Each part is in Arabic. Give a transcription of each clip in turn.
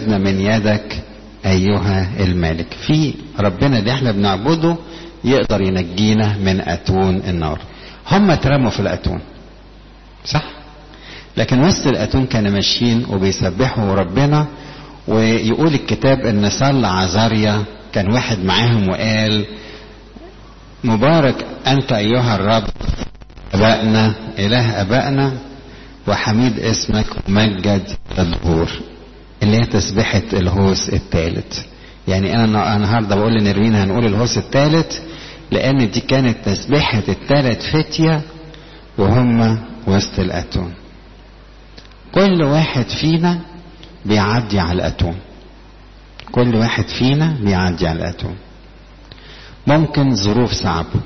أنقذنا من يدك أيها الملك. في ربنا اللي احنا بنعبده يقدر ينجينا من أتون النار. هم اترموا في الأتون صح، لكن وسط الأتون كانوا ماشيين وبيسبحوا ربنا. ويقول الكتاب ان صلى عزاريا كان واحد معاهم وقال مبارك أنت أيها الرب أبائنا إله أبائنا وحميد اسمك ومجد الدهور، اللي هي تسبحة الهوس الثالث. يعني أنا النهارده بقول لنروين هنقول الهوس الثالث لأن دي كانت تسبحة الثلاث فتية وهم وسط الأتون. كل واحد فينا بيعدي على الأتون، كل واحد فينا بيعدي على الأتون. ممكن ظروف صعبة،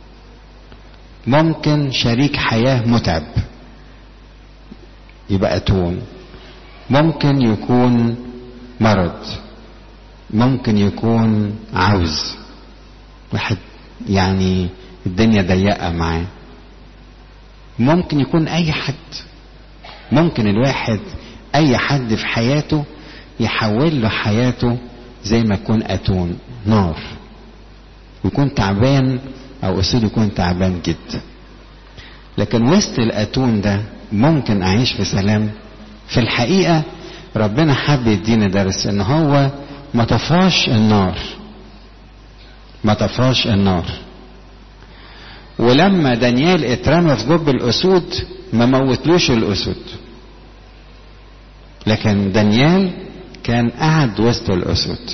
ممكن شريك حياة متعب يبقى أتون، ممكن يكون مرض، ممكن يكون عوز واحد يعني الدنيا ضيقة معاه، ممكن يكون أي حد. ممكن الواحد أي حد في حياته يحول له حياته زي ما يكون أتون نار، ويكون تعبان أو أسود يكون تعبان جدا. لكن وسط الأتون ده ممكن أعيش في سلام. في الحقيقة ربنا حب يدينا درس إن هو ما طفاش النار، ما طفاش النار. ولما دانيال اترمى في جب الأسود ما موتلوش الأسود، لكن دانيال كان قاعد وسط الأسود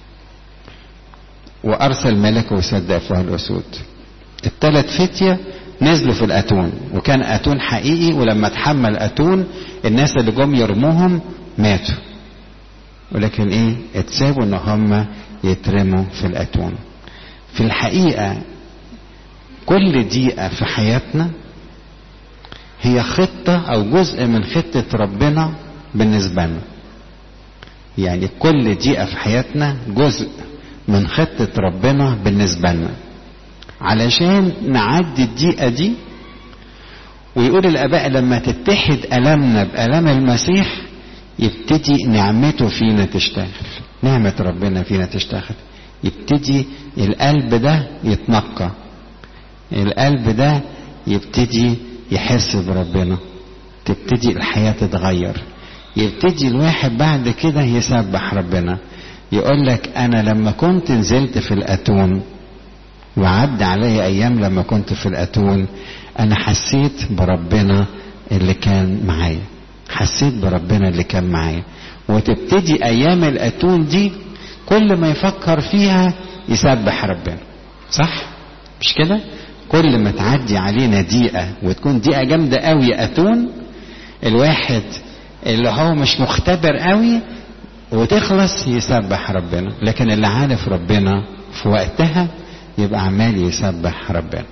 وأرسل ملك وسد أفواه الأسود. الثلاث فتية نزلوا في الأتون، وكان أتون حقيقي، ولما تحمل أتون الناس اللي جم يرموهم ماتوا، ولكن ايه اتسابوا ان هم يترموا في الأتون. في الحقيقة كل دقيقة في حياتنا هي خطة او جزء من خطة ربنا بالنسبة لنا. يعني كل دقيقة في حياتنا جزء من خطة ربنا بالنسبة لنا علشان نعدي الدقيقة دي. ويقول الآباء لما تتحد ألمنا بألم المسيح يبتدي نعمته فينا تشتغل، نعمة ربنا فينا تشتغل، يبتدي القلب ده يتنقى، القلب ده يبتدي يحس بربنا، تبتدي الحياة تتغير، يبتدي الواحد بعد كده يسبح ربنا. يقول لك أنا لما كنت نزلت في الأتون وعد علي أيام لما كنت في الأتون أنا حسيت بربنا اللي كان معايا، حسيت بربنا اللي كان معايا. وتبتدي أيام الأتون دي كل ما يفكر فيها يسبح ربنا، صح؟ مش كده؟ كل ما تعدي علينا دقيقة وتكون دقيقة جامدة قوي أتون، الواحد اللي هو مش مختبر قوي وتخلص يسبح ربنا. لكن اللي عارف ربنا في وقتها يبقى عمال يسبح ربنا.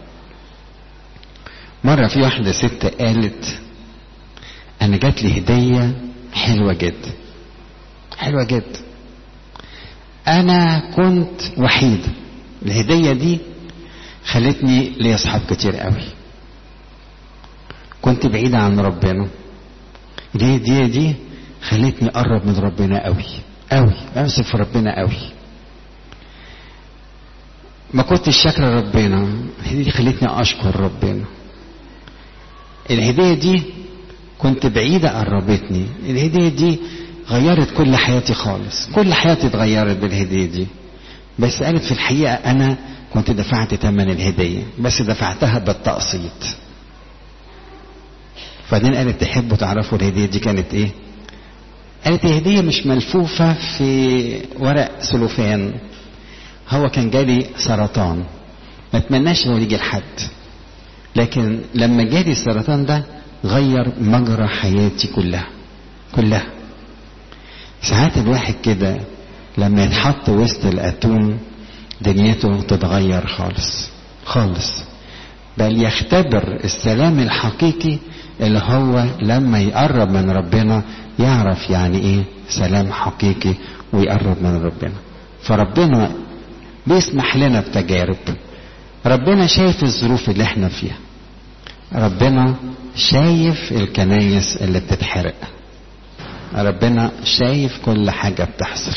مرة في واحدة ست قالت أنا جات لي هدية حلوة جدا، حلوة جدا. أنا كنت وحيدة، الهدية دي خلتني لي أصحاب كتير قوي، كنت بعيدة عن ربنا، الهدية دي خلتني أقرب من ربنا قوي قوي، أمسك في ربنا قوي، ما كنتش شاكرة ربنا، الهدية دي خلتني أشكر ربنا، الهدية دي كنت بعيدة قربتني، الهدية دي غيرت كل حياتي خالص، كل حياتي اتغيرت بالهدية دي. بس قالت في الحقيقة أنا كنت دفعت ثمن الهدية بس دفعتها بالتقسيط. فبعدين قالت تحبوا تعرفوا الهدية دي كانت ايه؟ قالت الهدية مش ملفوفة في ورق سلوفان، هو كان جالي سرطان ما اتمناش هو يجي لحد، لكن لما جالي السرطان ده غير مجرى حياتي كلها كلها. ساعات الواحد كده لما يتحط وسط الأتون دنيته تتغير خالص خالص، بل يختبر السلام الحقيقي اللي هو لما يقرب من ربنا يعرف يعني ايه سلام حقيقي ويقرب من ربنا. فربنا بيسمح لنا بتجارب، ربنا شايف الظروف اللي احنا فيها، ربنا شايف الكنايس اللي بتتحرق، ربنا شايف كل حاجة بتحصل.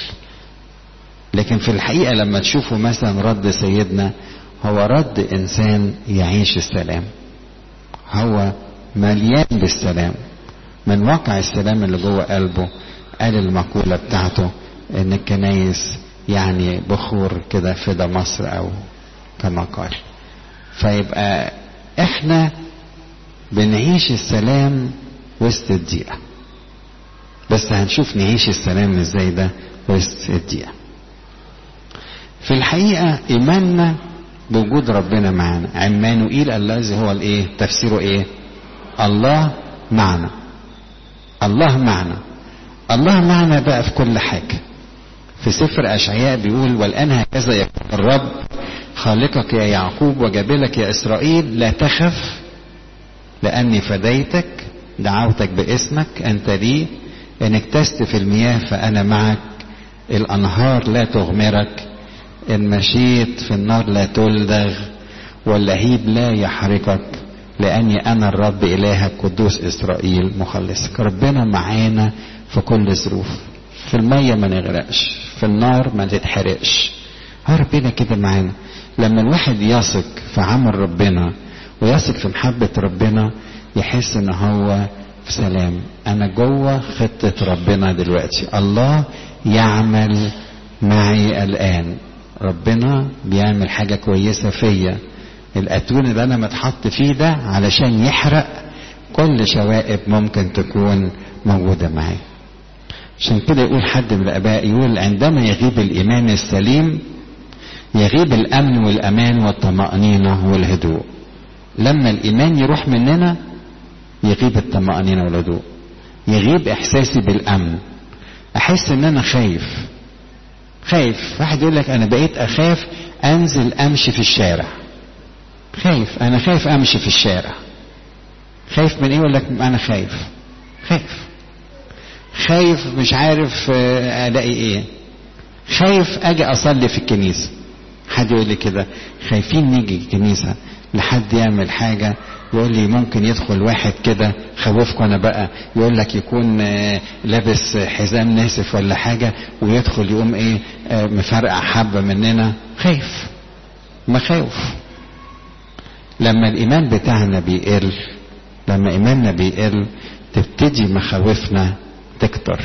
لكن في الحقيقة لما تشوفوا مثلا رد سيدنا، هو رد إنسان يعيش السلام، هو مليان بالسلام، من واقع السلام اللي جوه قلبه. قال المقولة بتاعته إن الكنايس يعني بخور كده فدا مصر، أو كما قال. فيبقى إحنا بنعيش السلام وسط الضيقة، بس هنشوف نعيش السلام ازاي ده وسط الضيقة. في الحقيقة إيماننا بوجود ربنا معنا، عمانوئيل الذي هو الايه؟ تفسيره ايه؟ الله معنا. الله معنا، الله معنا بقى في كل حاجة. في سفر أشعياء بيقول: والآن هكذا يقول الرب خالقك يا يعقوب وجابلك يا إسرائيل، لا تخف لأني فديتك، دعوتك باسمك، أنت لي، إن اكتست في المياه فأنا معك، الأنهار لا تغمرك، إن مشيت في النار لا تلدغ، واللهيب لا يحرقك، لأني أنا الرب إلهك قدوس إسرائيل مخلصك. ربنا معانا في كل ظروف. في المية ما نغرقش، في النار ما تتحرقش، ربنا كده معانا. لما الواحد يثق في عمل ربنا ويثق في محبة ربنا، يحس ان هو في سلام. انا جوه خطة ربنا دلوقتي، الله يعمل معي الان، ربنا بيعمل حاجة كويسة فيا. الاتون اللي انا متحط فيه ده علشان يحرق كل شوائب ممكن تكون موجودة معي. عشان كده يقول حد من الاباء، يقول: عندما يغيب الايمان السليم يغيب الامن والامان والطمأنينة والهدوء. لما الايمان يروح مننا يغيب الطمأنينة والهدوء، يغيب احساسي بالامن، احس ان انا خايف. واحد يقول لك: انا بقيت اخاف انزل امشي في الشارع. انا خايف امشي في الشارع. خايف من ايه؟ يقول لك: انا خايف مش عارف الاقي ايه. خايف اجي اصلي في الكنيسة. حد يقول لي كده: خايفين نيجي الكنيسة لحد يعمل حاجة، يقول لي ممكن يدخل واحد كده، خوفكم انا بقى، يقول لك يكون لابس حزام ناسف ولا حاجة، ويدخل يقوم ايه مفرقع حبة مننا. مخاوف. لما الايمان بتاعنا بيقل، لما ايماننا بيقل، تبتدي مخاوفنا تكتر،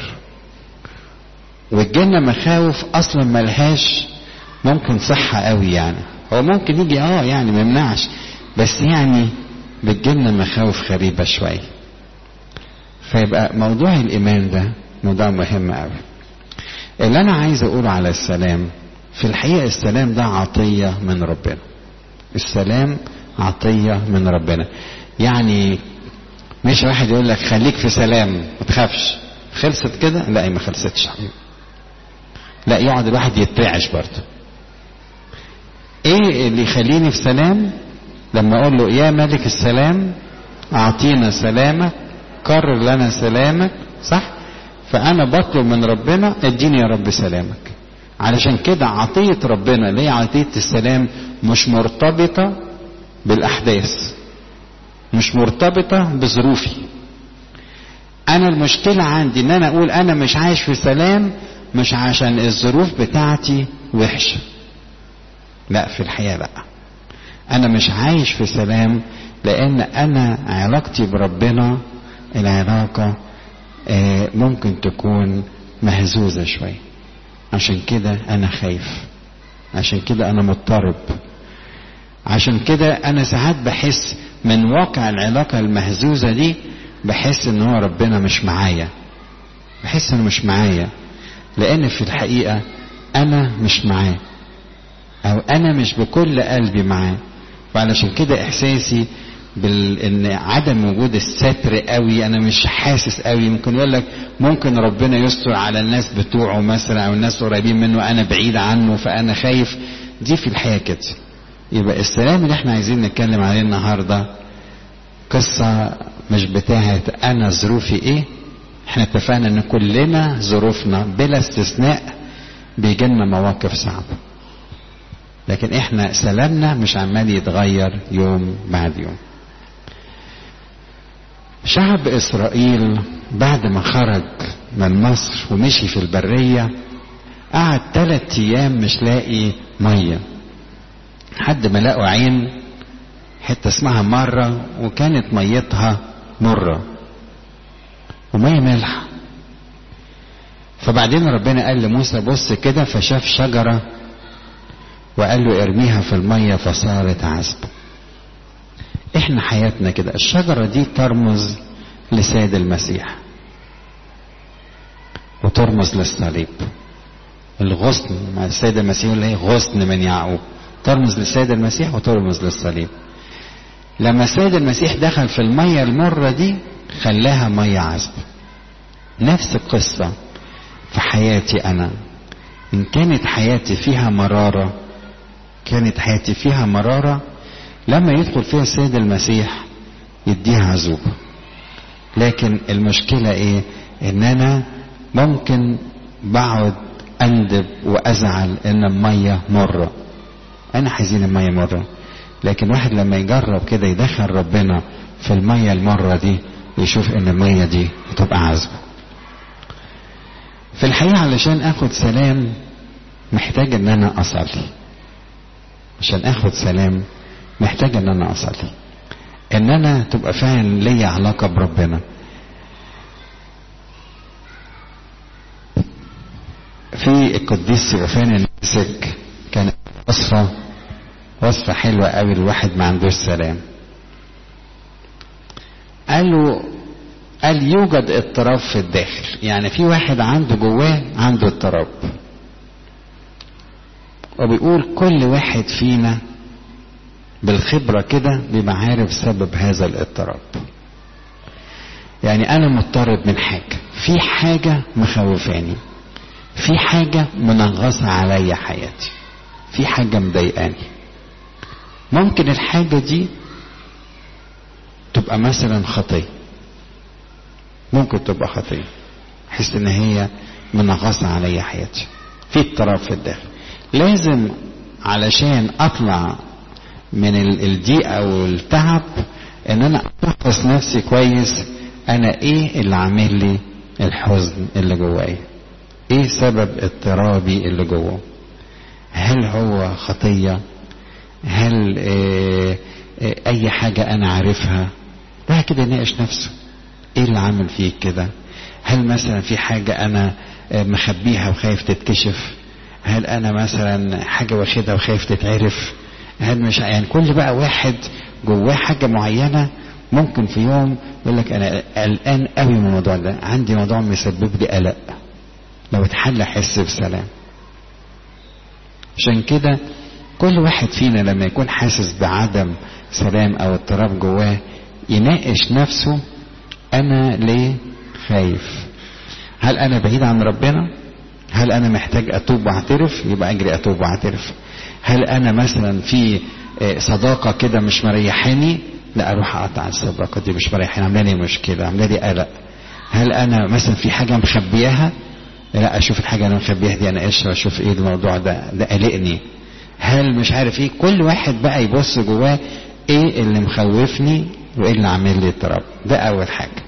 وتجينا مخاوف اصلا ملهاش ممكن صحة قوي. يعني هو ممكن يجي يعني ما يمنعش، بس يعني بتجينا مخاوف غريبة شوية. فيبقى موضوع الايمان ده موضوع مهم قوي. اللي انا عايز اقوله على السلام، في الحقيقة السلام ده عطية من ربنا. السلام عطية من ربنا. يعني مش واحد يقول لك خليك في سلام ما تخافش، خلصت كده؟ لا، ما خلصتش. لا، يقعد الواحد يترعش برضه. ايه اللي يخليني في سلام؟ لما اقول له: يا ملك السلام اعطينا سلامك، كرر لنا سلامك. صح؟ فانا بطلب من ربنا: اديني يا رب سلامك. علشان كده عطية ربنا اللي هي عطية السلام مش مرتبطة بالاحداث، مش مرتبطة بظروفي. انا المشكلة عندي ان انا اقول انا مش عايش في سلام مش عشان الظروف بتاعتي وحشة. لا، في الحقيقة لا، انا مش عايش في سلام لان انا علاقتي بربنا العلاقة ممكن تكون مهزوزة شوية. عشان كده انا خايف، عشان كده انا مضطرب، عشان كده انا ساعات بحس من واقع العلاقة المهزوزة دي، بحس ان هو ربنا مش معايا، بحس انه مش معايا، لان في الحقيقة انا مش معاه، او انا مش بكل قلبي معاه. وعلشان كده احساسي ان عدم وجود الستر قوي، انا مش حاسس قوي. ممكن يقول لك ممكن ربنا يستر على الناس بتوعه مثلا، او الناس قريبين منه، انا بعيد عنه فانا خايف. دي في الحياة كده. يبقى السلام اللي احنا عايزين نتكلم عليه النهاردة قصة مش بتاعت انا ظروفي ايه. احنا اتفقنا ان كلنا ظروفنا بلا استثناء بيجيلنا مواقف صعبة، لكن احنا سلامنا مش عمال يتغير يوم بعد يوم. شعب إسرائيل بعد ما خرج من مصر ومشي في البرية قعد 3 أيام مش لاقي مية، حد ما لقوا عين حتة اسمها مرة وكانت ميتها مرة ومية ملح. فبعدين ربنا قال لموسى بص كده، فشاف شجرة وقال له ارميها في المية فصارت عذبة. احنا حياتنا كده، الشجرة دي ترمز لسيد المسيح وترمز للصليب. الغصن مع السيد المسيح اللي هي غصن من يعقوب ترمز للسيد المسيح وترمز للصليب. لما السيد المسيح دخل في المية المرة دي خلاها مية عذبة. نفس القصة في حياتي أنا، إن كانت حياتي فيها مرارة، لما يدخل فيها السيد المسيح يديها عذوبة. لكن المشكلة ايه؟ ان انا ممكن بقعد اندب وازعل ان المية مرة، انا حزين المية مرة. لكن واحد لما يجرب كده يدخل ربنا في المية المرة دي يشوف ان المية دي بتبقى عذبة. في الحقيقة علشان اخد سلام محتاج ان انا اصلي. عشان اخد سلام محتاج ان انا اصلي، ان انا تبقى فعلا ليا علاقة بربنا. في القديس ثيوفان الناسك كان وصفة حلوة قوي الواحد ما عندوش سلام. قال يوجد اضطراب في الداخل، يعني في واحد عنده جواه عنده اضطراب، وبيقول كل واحد فينا بالخبرة كده بيبقى عارف سبب هذا الاضطراب. يعني انا مضطرب من حاجة، في حاجة مخوفاني، في حاجة منغصة عليا حياتي، في حاجة مضايقاني. ممكن الحاجة دي تبقى مثلا خطية، ممكن تبقى خطية، احس ان هي منغصة عليا حياتي، في اضطراب في الداخل. لازم علشان اطلع من الضيقة والتعب ان انا افحص نفسي كويس، انا ايه اللي عامل لي الحزن اللي جوايا، ايه سبب اضطرابي اللي جوه. هل هو خطية؟ هل اي حاجة انا عارفها؟ ده كده يناقش نفسه، ايه اللي عامل فيك كده؟ هل مثلا في حاجة انا مخبيها وخايف تتكشف؟ هل انا مثلا حاجة واخدها وخايف تتعرف؟ هل مش يعني كل بقى واحد جواه حاجة معينة ممكن في يوم يقول لك انا قلقان قوي من الموضوع ده، عندي موضوع مسبب لي قلق، لو اتحل احس بسلام. عشان كده كل واحد فينا لما يكون حاسس بعدم سلام او اضطراب جواه يناقش نفسه، انا ليه خايف؟ هل انا بعيد عن ربنا؟ هل انا محتاج اتوب واعترف؟ يبقى اجري اتوب واعترف. هل انا مثلا في صداقة كده مش مريحاني؟ لا اروح اقطع الصداقة دي، مش مريحاني، عامله لي مشكلة، عامله لي قلق. هل انا مثلا في حاجة مخبياها؟ لا اشوف الحاجة انا مخبيها دي انا ايش، اشوف ايه الموضوع ده قلقني. هل مش عارف ايه؟ كل واحد بقى يبص جواه ايه اللي مخوفني وايه اللي عامل لي اضطراب. ده اول حاجة.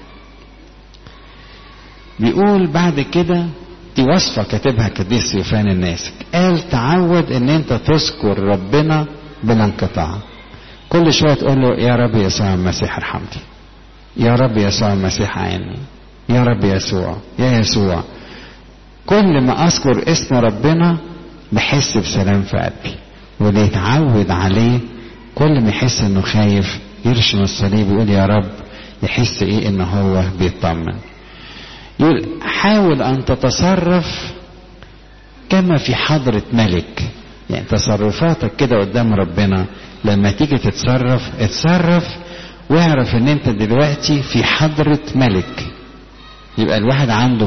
بيقول بعد كده، دي وصفة كاتبها القديس ثيوفان الناسك، قال تعود ان انت تذكر ربنا بلا انقطاع. كل شوية تقول له يا رب يسوع المسيح ارحمني، يا رب يسوع المسيح عيني، يا رب يسوع، يا يسوع. كل ما اذكر اسم ربنا بحس بسلام في قلبي، واللي يتعود عليه كل ما يحس انه خايف يرشم الصليب ويقول يا رب، يحس ايه ان هو بيطمن. يقول حاول ان تتصرف كما في حضرة ملك، يعني تصرفاتك كده قدام ربنا لما تيجي اتصرف واعرف ان انت دلوقتي في حضرة ملك. يبقى الواحد عنده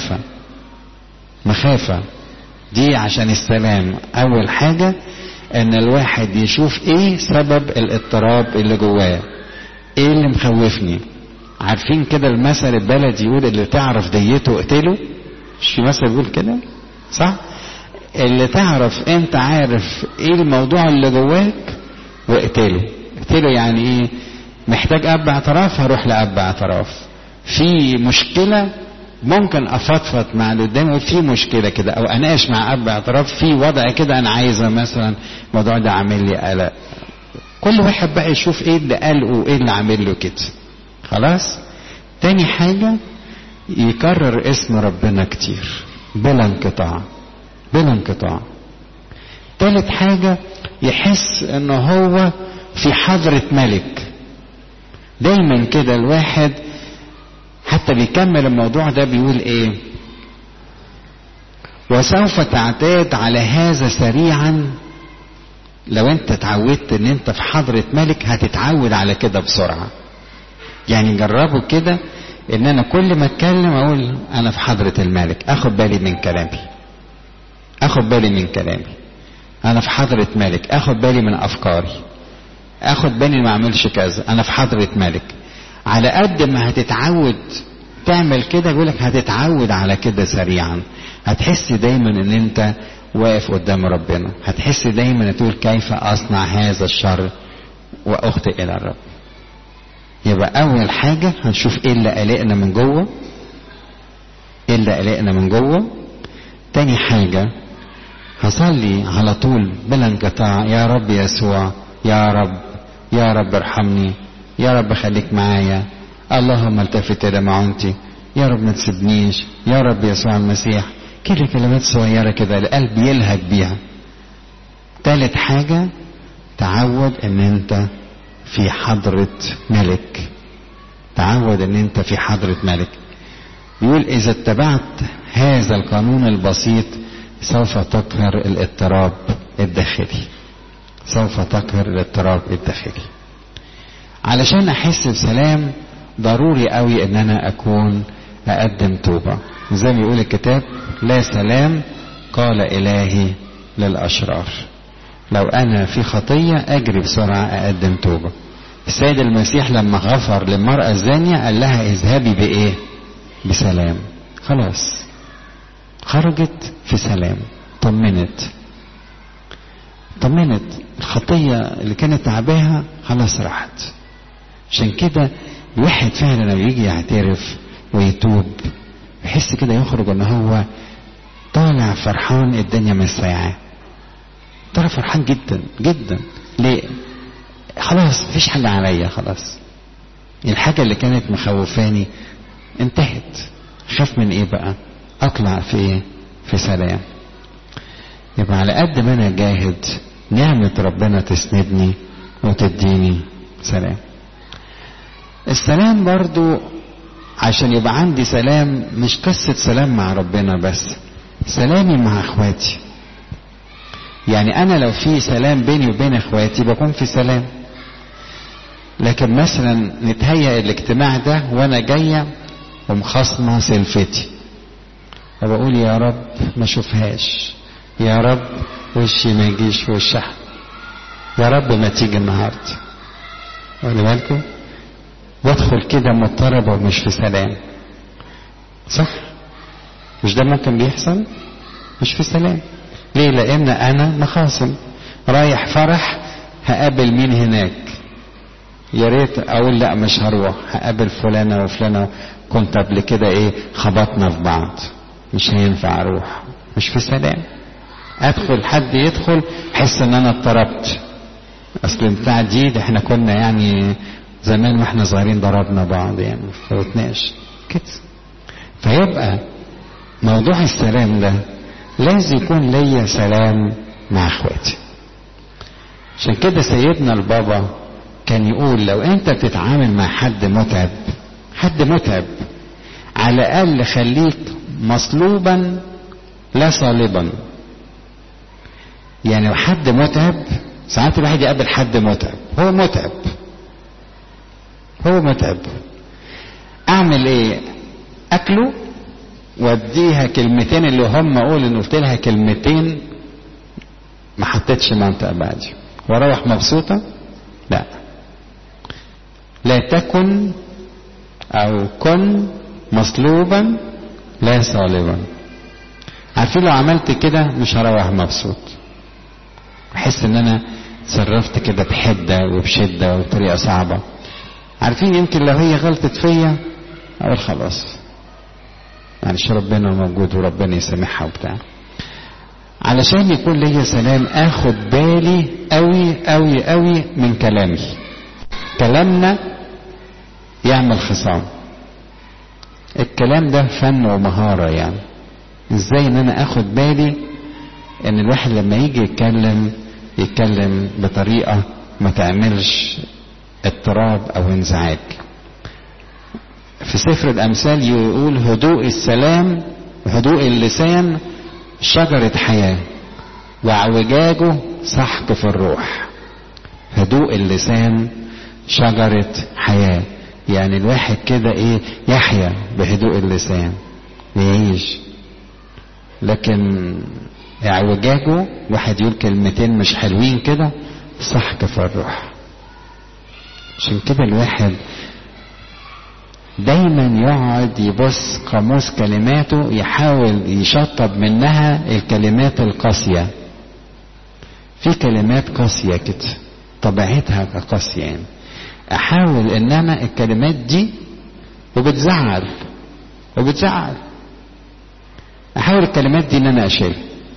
مخافة دي عشان السلام. اول حاجة ان الواحد يشوف ايه سبب الاضطراب اللي جواه، ايه اللي مخوفني. عارفين كده المثل البلدي يقول اللي تعرف ديته اقتله؟ مش في مثل يقول كده صح؟ اللي تعرف انت عارف ايه الموضوع اللي جواك واقتله. اقتله يعني ايه؟ محتاج اب اعتراف هروح لاب اعتراف. في مشكلة ممكن افضفض مع اللي قدامي في مشكلة كده، او اناقش مع اب اعتراف في وضع كده انا عايزة مثلا الموضوع ده عامل لي قلق. كل واحد بقى يشوف ايه اللي قلقه وايه اللي عامل له كده. خلاص. تاني حاجة يكرر اسم ربنا كتير بلا انقطاع بلا انقطاع. تالت حاجة يحس انه هو في حضرة ملك. دايما كده الواحد حتى بيكمل الموضوع ده بيقول ايه؟ وسوف تعتاد على هذا سريعا. لو انت اتعودت ان انت في حضرة ملك هتتعود على كده بسرعة. يعني جربوا كده ان انا كل ما اتكلم اقول انا في حضرة الملك، اخد بالي من كلامي، اخد بالي من كلامي، انا في حضرة ملك، اخد بالي من افكاري، اخد بالي ما اعملش كذا، انا في حضرة ملك. على قد ما هتتعود تعمل كده يقولك هتتعود على كده سريعا. هتحس دايما ان انت واقف قدام ربنا، هتحس دايما تقول كيف اصنع هذا الشر واخطئ الى الرب. يبقى اول حاجة هنشوف ايه اللي قلقنا من جوه، ايه اللي قلقنا من جوه. تاني حاجة هصلي على طول بلا انقطاع يا رب يسوع، يا رب يا رب ارحمني، يا رب خليك معايا، اللهم التفت الى معونتي، يا رب ما تسيبنيش، يا رب يسوع المسيح. كده كلمات صغيرة كده القلب يلهج بيها. تالت حاجة تعود ان انت في حضرة ملك، تعود ان انت في حضرة ملك. يقول اذا اتبعت هذا القانون البسيط سوف تقهر الاضطراب الداخلي، سوف تقهر الاضطراب الداخلي. علشان احس بسلام ضروري قوي ان انا اكون اقدم توبة. زي ما يقول الكتاب لا سلام قال الهي للاشرار. لو انا في خطية اجري بسرعة اقدم توبة. السيد المسيح لما غفر للمرأة الزانية قال لها اذهبي بايه؟ بسلام. خلاص خرجت في سلام، طمنت الخطية اللي كانت تعباها خلاص راحت. عشان كده الواحد فعلا لما يجي يعترف ويتوب يحس كده يخرج ان هو طالع فرحان، الدنيا مساعة، طالع فرحان جدا جدا. ليه؟ خلاص مفيش حاجة عليا، خلاص الحاجة اللي كانت مخوفاني انتهت. خاف من ايه بقى؟ اطلع في ايه؟ في سلام. يبقى على قد ما انا جاهد نعمة ربنا تسندني وتديني سلام. السلام برضو عشان يبقى عندي سلام مش قصة سلام مع ربنا بس، سلامي مع اخواتي. يعني انا لو في سلام بيني وبين اخواتي بكون في سلام. لكن مثلا نتهيأ الاجتماع ده وانا جاية ومخصمة سلفتي وبقول يا رب ما اشوفهاش، يا رب وشي ما يجيش في وشها، يا رب ما تيجي النهارده. واخدين بالكم؟ وادخل كده مضطربة ومش في سلام. صح؟ مش ده ممكن بيحصل؟ مش في سلام. ليه؟ لان انا مخاصم، رايح فرح هقابل مين هناك؟ يا ريت اقول لا مش هروح، هقابل فلانة وفلانة كنت قبل كده ايه خبطنا في بعض، مش هينفع اروح، مش في سلام. ادخل حد يدخل حس ان انا اضطربت، اصل بتاع دي احنا كنا يعني زمان واحنا صغيرين ضربنا بعض يعني فوتناش كده. فيبقى موضوع السلام ده لازم يكون ليا سلام مع اخواتي. عشان كده سيدنا البابا كان يقول لو انت بتتعامل مع حد متعب على الاقل خليك مصلوبا لا صالبا. يعني لو حد متعب، ساعات الواحد يقابل حد متعب، هو متعب، اعمل ايه؟ اكله واديها كلمتين اللي هم اقول ان قلت لها كلمتين ما حطيتش منطقه بعدي واروح مبسوطه؟ لا تكن او كن مصلوبا لا صالبا. عارفين لو عملت كده مش هروح مبسوط، احس ان انا تصرفت كده بحده وبشده وبطريقه صعبه. عارفين يمكن لو هي غلطت فيا اقول خلاص معلش ربنا موجود وربنا يسامحها وبتاع. علشان يكون ليا سلام اخد بالي قوي قوي قوي من كلامي. كلامنا يعمل خصام. الكلام ده فن ومهارة يعني. ازاي ان انا اخد بالي ان الواحد لما يجي يتكلم بطريقة ما تعملش اضطراب او انزعاج. في سفر الامثال يقول هدوء السلام وهدوء اللسان شجرة حياة وعوجاجه سحق في الروح. هدوء اللسان شجرة حياة، يعني الواحد كده يحيا بهدوء اللسان يعيش. لكن اعوجاجه واحد يقول كلمتين مش حلوين كده سحق في الروح. عشان كده الواحد دايما يقعد يبص قاموس كلماته يحاول يشطب منها الكلمات القاسية. في كلمات قاسية كده طبيعتها قاسية يعني. احاول ان انا الكلمات دي وبتزعل احاول الكلمات دي ان انا اشيلها.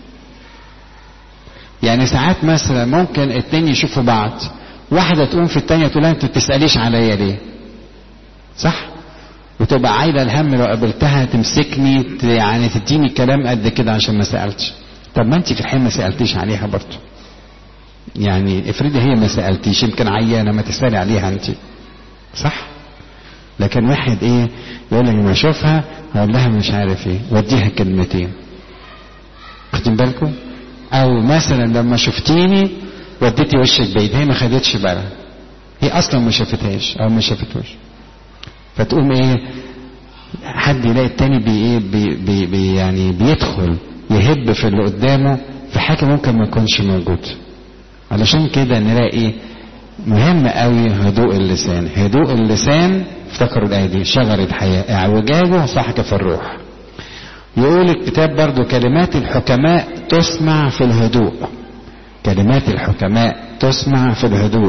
يعني ساعات مثلا ممكن اتنين يشوفوا بعض، واحدة تقوم في التانية تقول لها انت بتسأليش عليا ليه؟ صح؟ وتبقى عايلة الهم لو قابلتها تمسكني يعني تديني كلام قد كده عشان ما سألتش. طب ما انت في الحين ما سألتيش عليها برضه. يعني افرضي هي ما سألتيش يمكن عيانة ما تسألي عليها انت. صح؟ لكن واحد يقول لك لما اشوفها هقول لها مش عارف وديها كلمتين. واخدين بالكم؟ او مثلا لما شفتيني وديتي وشك بعيد، هي ما خدتش بالها. هي اصلا ما شافتهاش او ما شافتوش. فتقوم حد يلاقي التاني يعني بيدخل يهب في اللي قدامه في حاجة ممكن ما يكونش موجود. علشان كده نلاقي مهم قوي هدوء اللسان. هدوء اللسان افتكروا الآية دي شجرة حياة اعوجاجه سحق في الروح. يقول الكتاب برضو كلمات الحكماء تسمع في الهدوء. كلمات الحكماء تسمع في الهدوء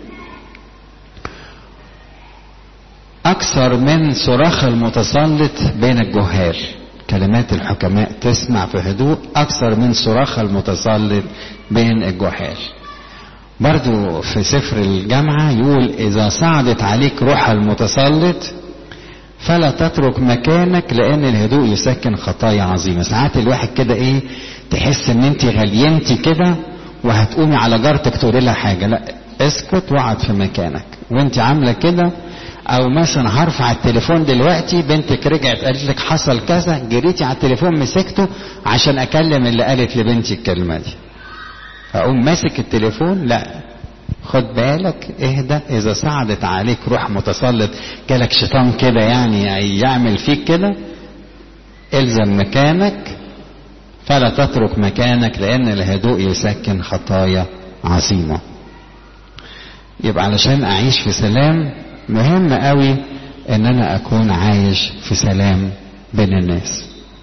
أكثر من صراخ المتسلط بين الجهال. كلمات الحكماء تسمع في هدوء أكثر من صراخ المتسلط بين الجهال. برضو في سفر الجامعة يقول إذا صعدت عليك روح المتسلط فلا تترك مكانك لأن الهدوء يسكن خطايا عظيمة. ساعات الواحد كده تحس ان انت غلينتي كده وهتقومي على جارتك تقولي لها حاجة، لا اسكت واقعد في مكانك وانت عاملة كده. او مثلا هرفع التليفون دلوقتي بنتك رجعت قالت لك حصل كذا، جريتي على التليفون مسكته عشان اكلم اللي قالت لبنتي الكلمة دي. اقوم ماسك التليفون، لا خد بالك اهدى. اذا صعدت عليك روح متسلط جالك شيطان كده يعني يعمل فيك كده، الزم مكانك فلا تترك مكانك لان الهدوء يسكن خطايا عظيمة. يبقى علشان اعيش في سلام مهم قوي ان انا اكون عايش في سلام بين الناس.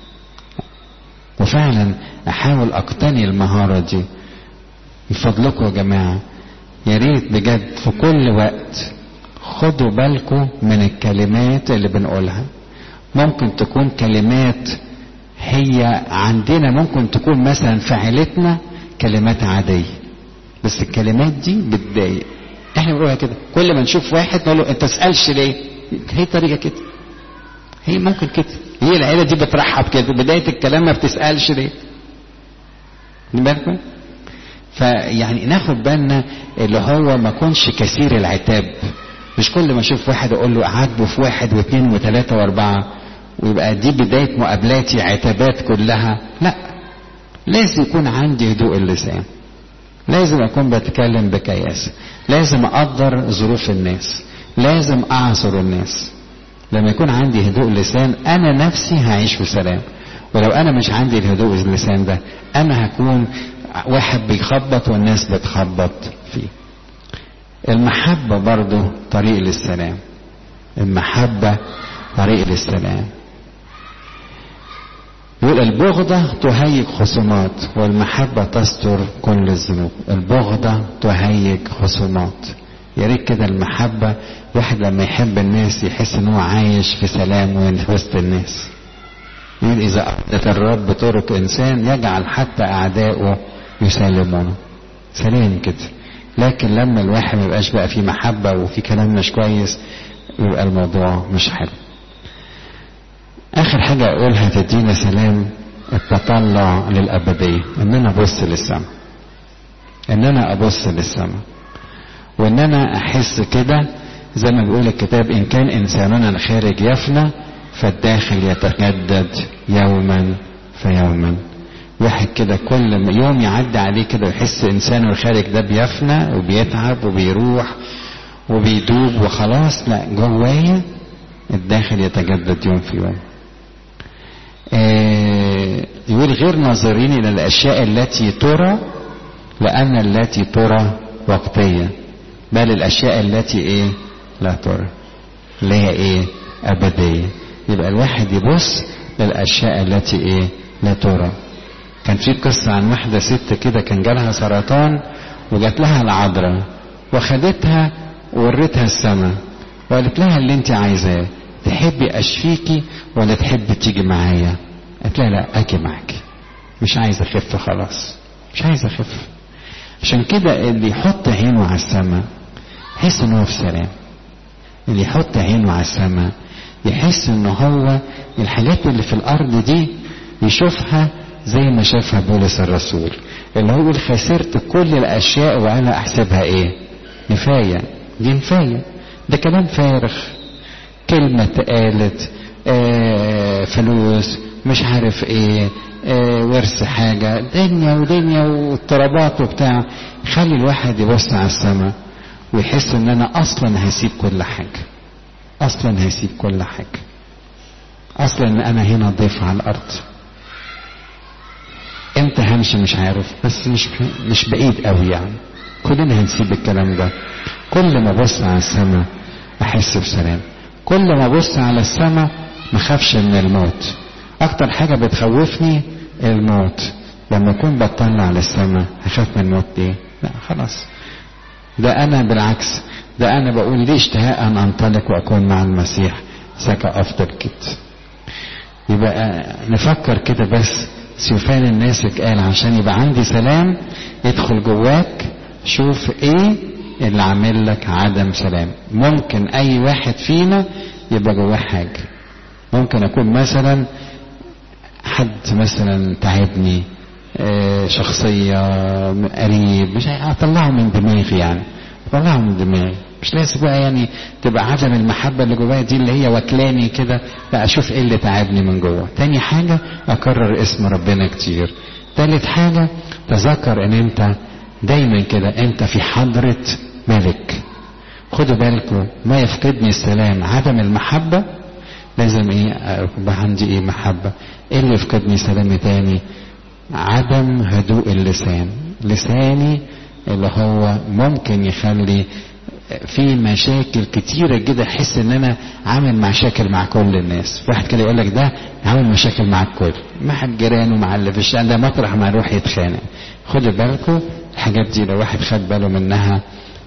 وفعلا احاول اقتني المهارة دي. من فضلكم يا جماعة يا ريت بجد في كل وقت خدوا بالكم من الكلمات اللي بنقولها. ممكن تكون كلمات هي عندنا ممكن تكون مثلا في عيلتنا كلمات عادية، بس الكلمات دي بتضايق. احنا بنقولها كده كل ما نشوف واحد نقول له انت تسألش ليه. هي طريقة كده، هي ممكن كده، هي العيلة دي بترحب كده بداية الكلام ما بتسألش ليه. بالكم؟ فيعني ناخد بالنا اللي هو ما كونش كثير العتاب. مش كل ما اشوف واحد اقول له اعاتبه في 1 و2 و3 و4 ويبقى دي بداية مقابلاتي عتابات كلها. لا، لازم يكون عندي هدوء اللسان، لازم اكون بتكلم بكياسة، لازم اقدر ظروف الناس، لازم اعذر الناس. لما يكون عندي هدوء اللسان انا نفسي هعيش في سلام. ولو انا مش عندي الهدوء اللسان ده انا هكون واحد بيخبط والناس بتخبط فيه. المحبة برضو طريق للسلام. المحبة طريق للسلام. يقول البغضة تهيج خصومات والمحبة تستر كل الذنوب. البغضة تهيج خصومات. يا ريت كده المحبة، واحد لما يحب الناس يحس ان هو عايش في سلام وسط الناس. يقول اذا اقدت الرب طرق انسان يجعل حتى اعدائه يسلمونه. سلام كده. لكن لما الواحد ما يبقاش بقى فيه محبة وفي كلام مش كويس يبقى الموضوع مش حلو. اخر حاجة اقولها تدينا سلام، التطلع للابدية، ان انا ابص للسماء، ان انا ابص للسماء، وان انا احس كده زي ما بيقول الكتاب ان كان انساننا الخارج يفنى فالداخل يتجدد يوما فيوما. واحد كده كل يوم يعدي عليه كده يحس انسانه الخارج ده بيفنى وبيتعب وبيروح وبيدوب وخلاص، لا جوايا الداخل يتجدد يوم في يوم. يقول غير ناظرين الى الاشياء التي ترى لان التي ترى وقتية، بل الاشياء التي ايه لا ترى اللي هي ايه ابدية. يبقى الواحد يبص للاشياء التي ايه لا ترى. كان في قصة عن واحدة ست كده كان جالها سرطان وجات لها العذراء وخدتها وورتها السماء وقالت لها اللي انت عايزاه، تحبي اشفيكي ولا تحبي تيجي معايا؟ قالت لها لا اجي معاكي، مش عايزه اخف خلاص، مش عايزه اخف. عشان كده اللي يحط عينه على السماء يحس ان هو في سلام. اللي يحط عينه على السماء يحس ان هو الحاجات اللي في الارض دي يشوفها زي ما شافها بولس الرسول، اللي هو يقول خسرت كل الاشياء وانا احسبها ايه نفاية. دي نفاية، ده كلام فارغ، كلمة اتقالت، فلوس مش عارف ايه، ورث حاجة، دنيا ودنيا واضطرابات وبتاع. خلي الواحد يبص على السماء ويحس ان انا اصلا هسيب كل حاجة، اصلا هسيب كل حاجة، اصلا ان انا هنا ضيف على الارض. امتى همشي مش عارف، بس مش بعيد قوي يعني، كلنا هنسيب الكلام ده. كل ما ابص على السماء احس بسلام، كل ما ابص على السماء ما اخافش من الموت. اكتر حاجة بتخوفني الموت، لما اكون بطلع على السماء هخاف من الموت ليه؟ لا خلاص، ده انا بالعكس، ده انا بقول لي اشتهاء ان انطلق واكون مع المسيح سكا افضل كده. يبقى نفكر كده بس. سيوفان الناسك قال عشان يبقى عندي سلام ادخل جواك شوف ايه اللي عامل لك عدم سلام. ممكن اي واحد فينا يبقى جواه حاجة، ممكن اكون مثلا حد مثلا تعبني، شخصية قريب، مش هطلعه من دماغي يعني، اطلعه من دماغي. مش لازم بقى يعني تبقى عدم المحبة اللي جوايا دي اللي هي واكلاني كده، لا اشوف ايه اللي تعبني من جوه. تاني حاجة اكرر اسم ربنا كتير. تالت حاجة تذكر ان انت دايما كده انت في حضرة ملك. خدوا بالكم ما يفقدني السلام عدم المحبة، لازم ايه يبقى عندي ايه محبة. ايه اللي يفقدني سلام تاني؟ عدم هدوء اللسان. لساني اللي هو ممكن يخلي في مشاكل كتيرة كده، احس ان انا عامل مشاكل مع كل الناس. واحد كده يقول لك ده عامل مشاكل مع الكل، مع الجيران ومع اللي في الشارع، ده مطرح ما يروح يتخانق. خدوا بالكم الحاجات دي لو واحد خد باله منها